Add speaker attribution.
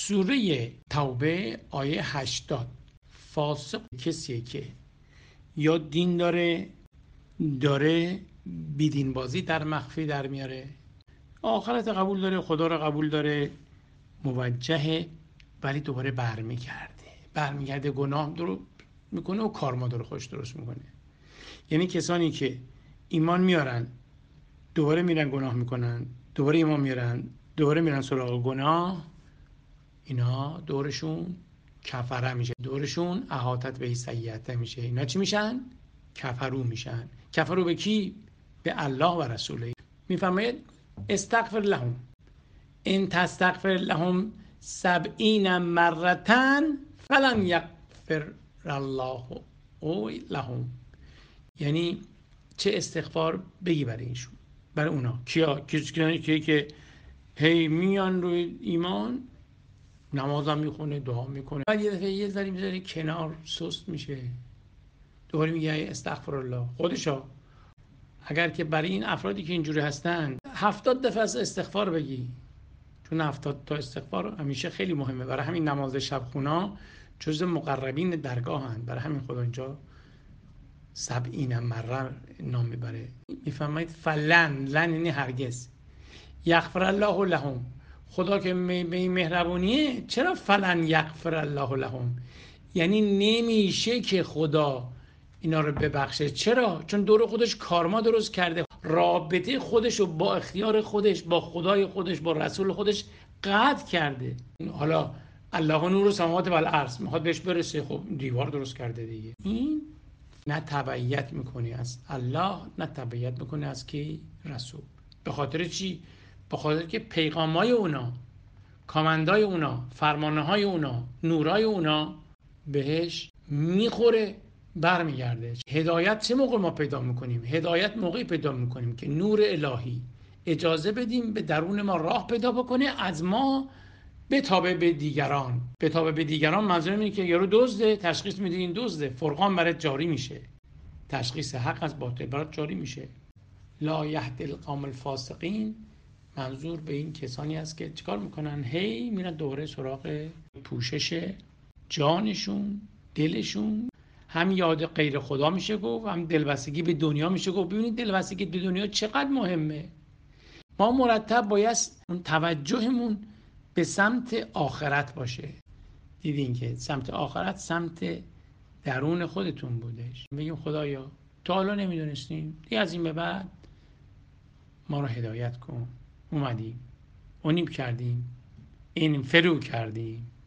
Speaker 1: سوره توبه آیه 80. فاسق کسیه که یا دین داره بیدین بازی در مخفی در میاره، آخرت قبول داره، خدا رو قبول داره، موجهه، ولی دوباره برمیگرده گناه درو میکنه و کارما رو خوش درست میکنه. یعنی کسانی که ایمان میارن دوباره میرن گناه میکنن، دوباره ایمان میارن دوباره میرن سراغ گناه، اینا دورشون کفره میشه، دورشون احاطت به سیئته میشه. اینا چی میشن؟ کفرو میشن. کفرو به کی؟ به الله و رسوله. میفرماید استغفر لهم ان تستغفر لهم 70 مرة فلن یغفر الله لهم. یعنی چه استغفار بگی برای اینشون، برای اونا. کیا که هی میان روی ایمان، نمازم میخونه، دعا میکنه، بعد یه دفعه یه ذره میذاره کنار، سست میشه، دوباره میگه استغفر الله. خودشا اگر که برای این افرادی که اینجوری هستن 70 دفعه استغفار بگی، چون 70 تا استغفار همیشه خیلی مهمه. برای همین نماز شب خونا جزء مقربین درگاهند، برای همین خدا اینجا 70 مره نام میبره. میفهمید؟ فلن، لن یعنی هرگز، یغفر الله لهم، خدا که به این مهربونیه، چرا فلن یغفر الله لهم؟ یعنی نمیشه که خدا اینا رو ببخشه. چرا؟ چون دور خودش کارما درست کرده، رابطه خودش رو با اختیار خودش، با خدای خودش، با رسول خودش قطع کرده. حالا الله نور السماوات و الارض میخواد بهش برسه، خب دیوار درست کرده دیگه. این نه تبعیت میکنی از الله، نه تبعیت میکنی از کی؟ رسول. به خاطر چی؟ به خاطر که پیغامای اونا، کامندای اونا، فرمانهای اونا، نورای اونا بهش میخوره، برمیگرده. هدایت چه موقع ما پیدا میکنیم؟ هدایت موقعی پیدا میکنیم که نور الهی اجازه بدیم به درون ما راه پیدا بکنه، از ما بتابه به دیگران. بتابه به دیگران منظورم اینه که یارو دزده، تشخیص میدی این دزده، فرقان برات جاری میشه، تشخیص حق از باطل برات جاری میشه. لا یهدی القوم الفاسقین، منظور به این کسانی است که چیکار میکنن؟ هی میرن دوباره سراغ پوشش جانشون، دلشون. هم یاد غیر خدا میشه گفت، هم دلبستگی به دنیا میشه گفت. ببینید دلبستگی به دنیا چقدر مهمه. ما مرتب باید توجهمون به سمت آخرت باشه. دیدین که سمت آخرت سمت درون خودتون بودش. بگیم خدایا تا حالا نمیدونستیم، دیگه از این به بعد ما رو هدایت کن. اومدیم، اونیب کردیم، این فرو کردیم.